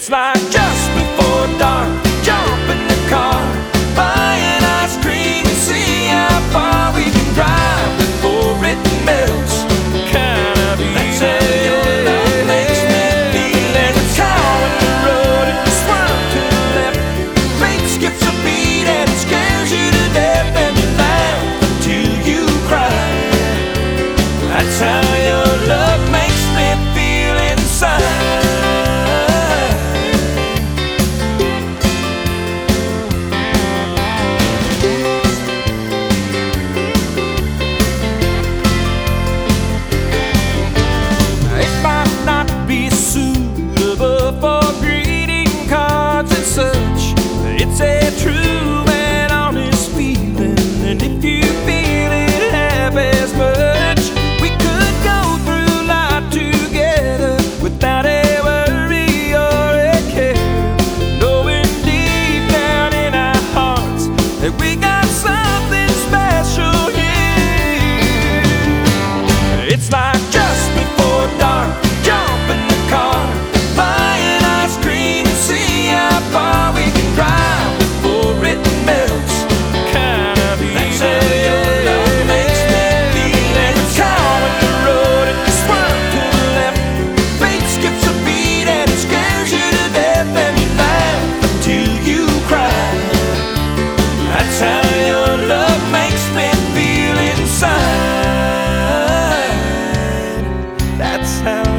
It's like just before dark, jump in the car, buying ice cream and see how far we can drive before it melts. Kind of that's how your love makes me feel. And it's car on the road and you swerve to the left. Fate skips a beat and it scares you to death, and you laugh until you cry. That's how your love makes me feel inside. It's a true and honest feeling, and if you feel it half as much, we could go through life together without a worry or a care, knowing deep down in our hearts that we got something special here. It's like just before dark, jump in the car, buying ice cream and see how far we can drive before it melts. Kind of that's how your love makes me feel. And it's car on the road and you swerve to the left. Fate skips a beat and it scares you to death, and you laugh until you cry. That's how your love makes me feel inside. That's how